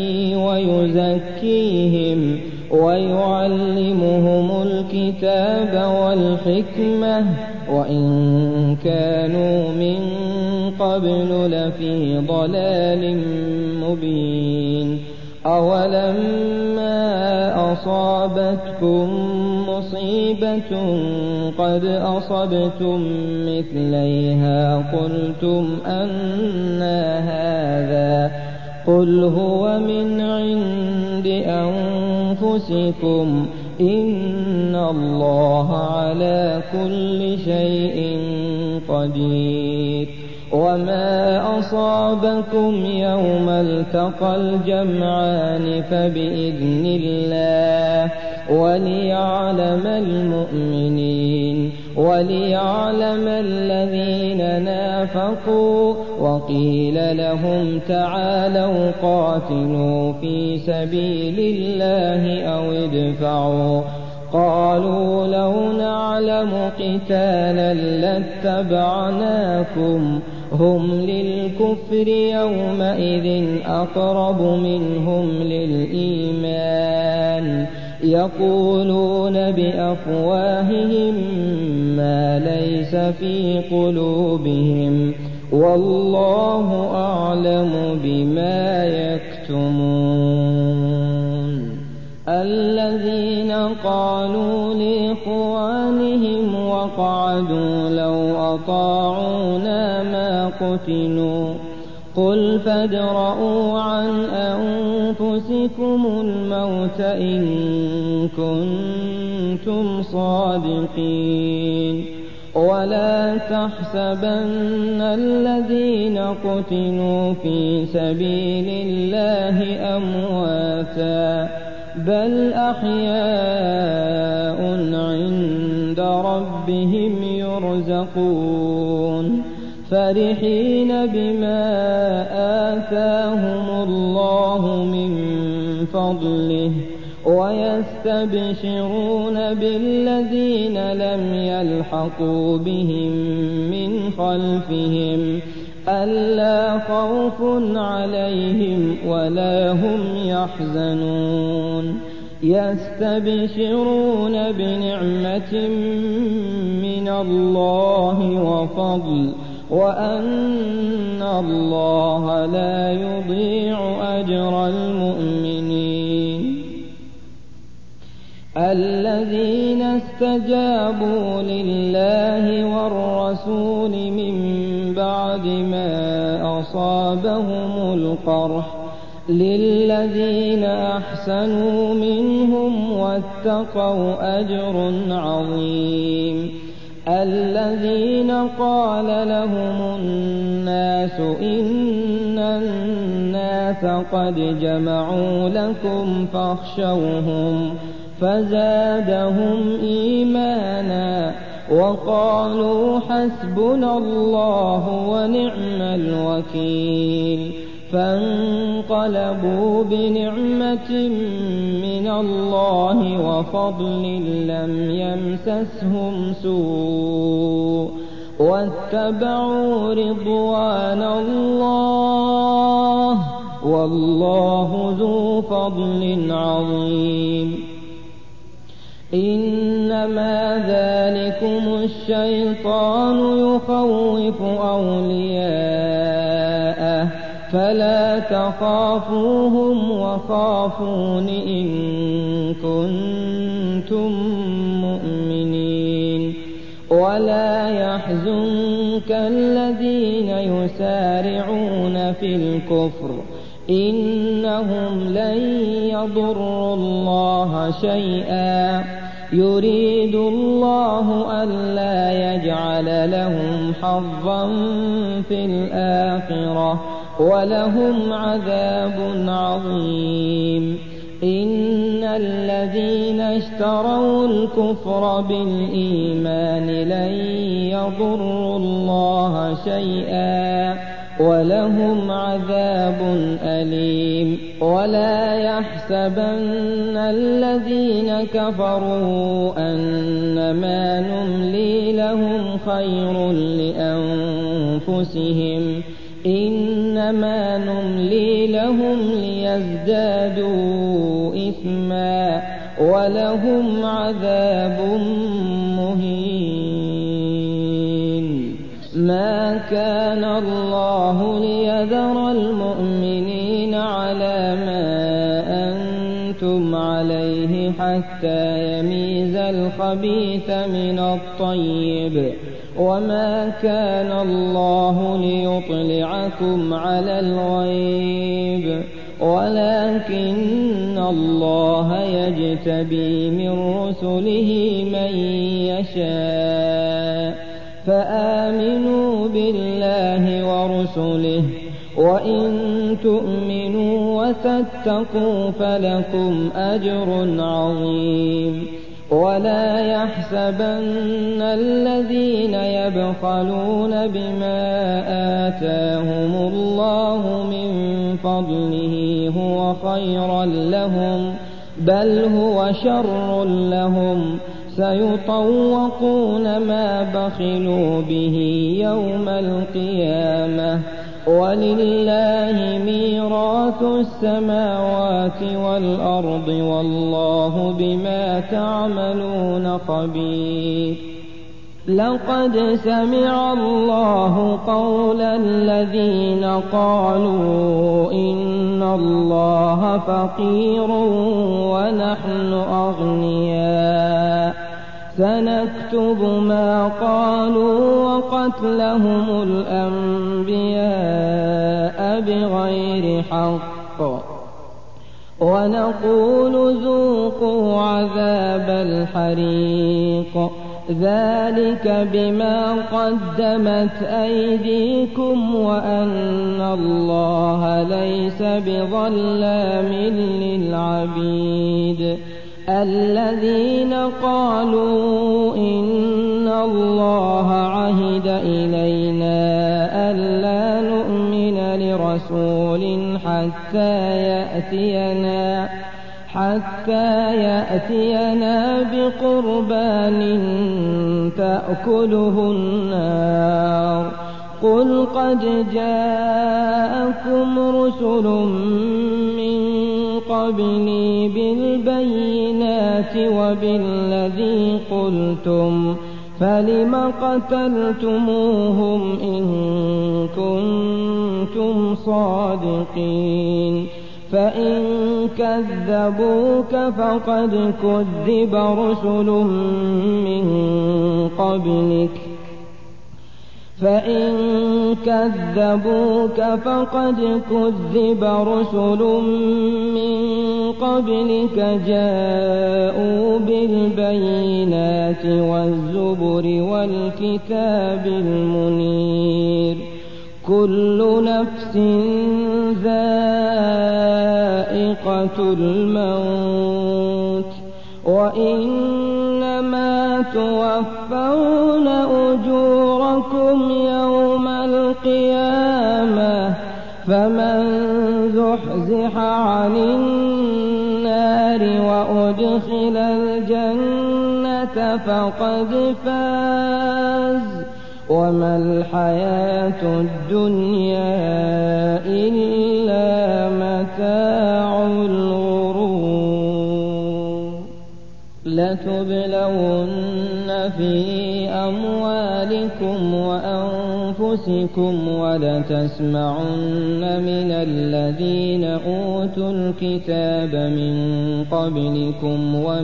ويزكيهم ويعلمهم الكتاب والحكمة وإن كانوا من قبل لفي ضلال مبين أولما أصابتكم مصيبة قد أصبتم مثليها قلتم أنى هذا قل هو من عند أنفسكم إن الله على كل شيء قدير وما أصابكم يوم التقى الجمعان فبإذن الله وليعلم المؤمنين وليعلم الذين نافقوا وقيل لهم تعالوا قاتلوا في سبيل الله أو ادفعوا قالوا لو نعلم قتالا لاتبعناكم هم للكفر يومئذ أقرب منهم للإيمان يقولون بأفواههم ما ليس في قلوبهم والله أعلم بما يكتمون الذين قالوا لإخوانهم وقعدوا لو أطاعونا ما قتلوا قل فادرءوا عن أنفسكم الموت إن كنتم صادقين ولا تحسبن الذين قتلوا في سبيل الله أمواتا بل أحياء عند ربهم يرزقون فرحين بما آتاهم الله من فضله ويستبشرون بالذين لم يلحقوا بهم من خلفهم ألا خوف عليهم ولا هم يحزنون يستبشرون بنعمة من الله وفضل وأن الله لا يضيع أجر المؤمنين الذين استجابوا لله والرسول من بعد ما أصابهم القرح للذين أحسنوا منهم واتقوا أجر عظيم. الذين قال لهم الناس إن الناس قد جمعوا لكم فاخشوهم فزادهم إيمانا وقالوا حسبنا الله ونعم الوكيل. فانقلبوا بنعمة من الله وفضل لم يمسسهم سوء واتبعوا رضوان الله والله ذو فضل عظيم. إنما ذلكم الشيطان يخوف أولياءه فلا تخافوهم وخافون إن كنتم مؤمنين. ولا يحزنك الذين يسارعون في الكفر إنهم لن يضروا الله شيئا يريد الله ألا يجعل لهم حظا في الآخرة ولهم عذاب عظيم. إن الذين اشتروا الكفر بالإيمان لن يضروا الله شيئا ولهم عذاب أليم. ولا يحسبن الذين كفروا أنما نملي لهم خير لأنفسهم إنما نملي لهم ليزدادوا إثما ولهم عذاب مهين. ما كان الله ليذر المؤمنين على ما أنتم عليه حتى يميز الخبيث من الطيب وما كان الله ليطلعكم على الغيب ولكن الله يجتبي من رسله من يشاء. فآمنوا بالله ورسله وإن تؤمنوا وتتقوا فلكم أجر عظيم. ولا يحسبن الذين يبخلون بما آتاهم الله من فضله هو خيرا لهم بل هو شر لهم سيطوقون ما بخلوا به يوم القيامة ولله ميراث السماوات والأرض والله بما تعملون خبير. لقد سمع الله قول الذين قالوا إن الله فقير ونحن أغنياء سنكتب ما قالوا وقتلهم الأنبياء بغير حق ونقول ذوقوا عذاب الحريق ذلك بما قدمت أيديكم وأن الله ليس بظلام للعبيد. الذين قالوا إن الله عهد إلينا ألا نؤمن لرسول حتى يأتينا بقربان تأكله النار قل قد جاءكم رسل من قبلي بالبينات وبالذي قلتم فلم قتلتموهم إن كنتم صادقين فإن كذبوك فقد كذب رسل من قبلك جاءوا بالبينات والزبر والكتاب المنير كل نفس ذائقة الموت وإنما توفون أجوركم يوم القيامة فمن زحزح عن النار وأدخل الجنة فقد فاز وما الحياة الدنيا إلا متاع الغرور لتبلون في أموالكم وأنفسكم ولتسمعن من الذين أوتوا الكتاب من قبلكم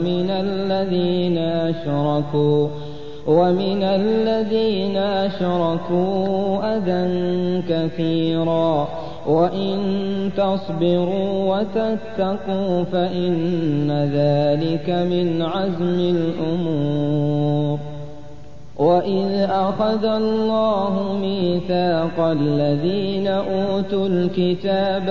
ومن الذين أشركوا أذى كثيرا وإن تصبروا وتتقوا فإن ذلك من عزم الأمور وإذ أخذ الله ميثاق الذين أوتوا الكتاب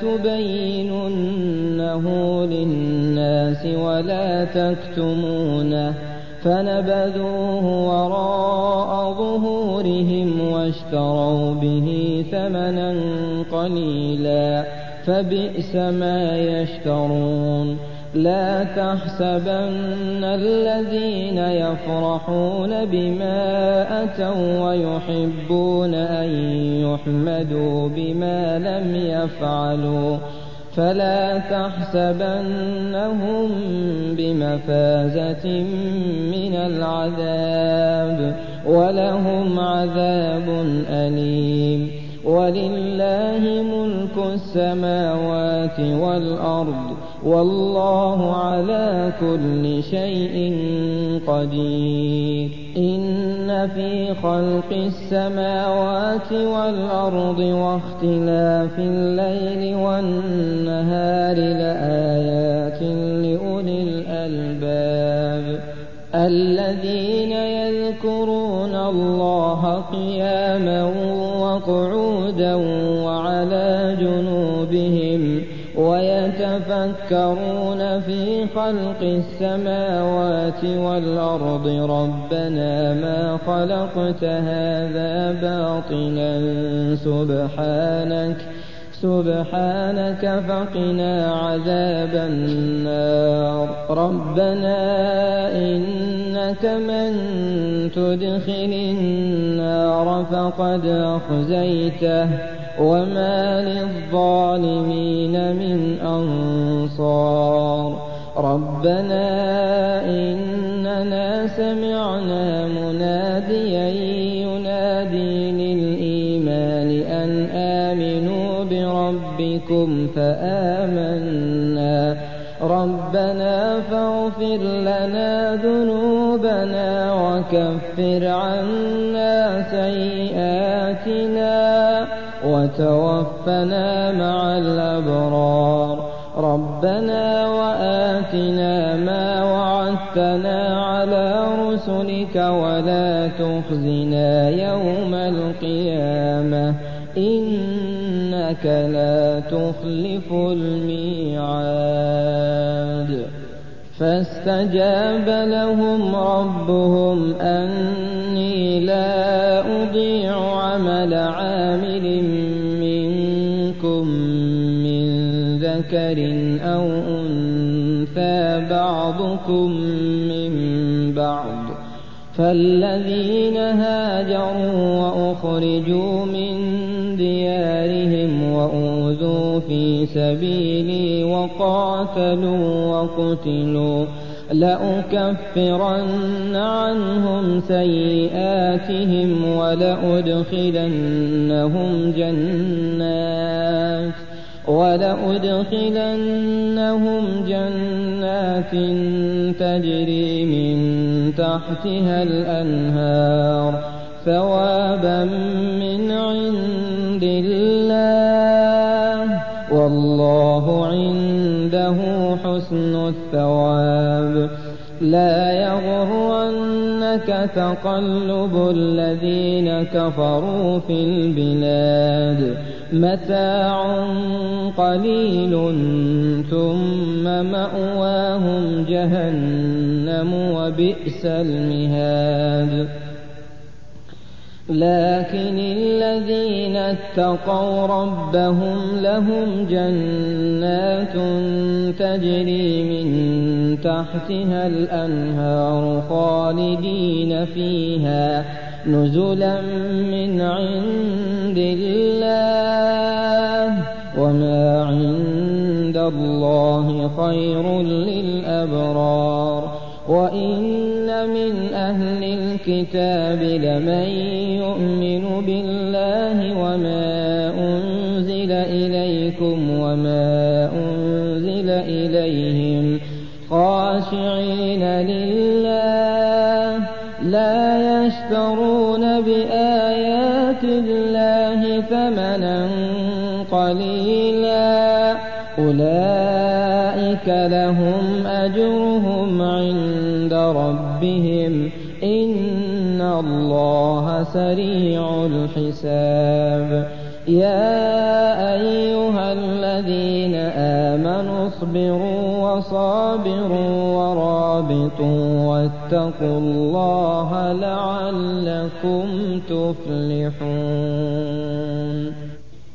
لتبيننه للناس ولا تكتمونه فنبذوه وراء ظهورهم واشتروا به ثمنا قليلا فبئس ما يشترون لا تحسبن الذين يفرحون بما أتوا ويحبون أن يحمدوا بما لم يفعلوا فلا تحسبنهم بمفازة من العذاب ولهم عذاب أليم ولله ملك السماوات والأرض والله على كل شيء قدير إن في خلق السماوات والأرض واختلاف الليل والنهار لآيات لأولي الألباب الذين يذكرون الله قياما وقعودا وعلى جنوبهم ويتفكرون في خلق السماوات والأرض ربنا ما خلقت هذا باطلا سبحانك فقنا عذاب النار ربنا إنك من تدخل النار فقد أخزيته وما للظالمين من أنصار ربنا إننا سمعنا مناديا ينادي للإيمان أن آمنوا بربكم فآمنا ربنا فاغفر لنا ذنوبنا وكفر عنا سيئاتنا وتوفنا مع الأبرار ربنا وآتنا ما وعدتنا على رسلك ولا تخزنا يوم القيامة إنك لا تخلف الميعاد فاستجاب لهم ربهم أني لا أضيع عمل عامل منكم من ذكر أو أنثى بعضكم من بعض فالذين هاجروا وأخرجوا من ديارهم وأوذوا في سبيلي وقاتلوا وقتلوا لأكفرن عنهم سيئاتهم ولأدخلنهم جنات تجري من تحتها الأنهار ثوابا من عند الله والله عنده حسن الثواب. لا يغرنك تقلب الذين كفروا في البلاد متاع قليل ثم مأواهم جهنم وبئس المهاد. لكن الذين اتقوا ربهم لهم جنات تجري من تحتها الأنهار خالدين فيها نزلا من عند الله وما عند الله خير للأبرار. وإن من أهل الكتاب لمن يؤمن بالله وما أنزل إليكم وما أنزل إليهم خاشعين لله لا يشترون بآيات الله ثمنا قليلا أولئك لهم أجرهم عند ربهم إن الله سريع الحساب. يا أيها الذين آمنوا اصبروا وصابروا ورابطوا واتقوا الله لعلكم تفلحون.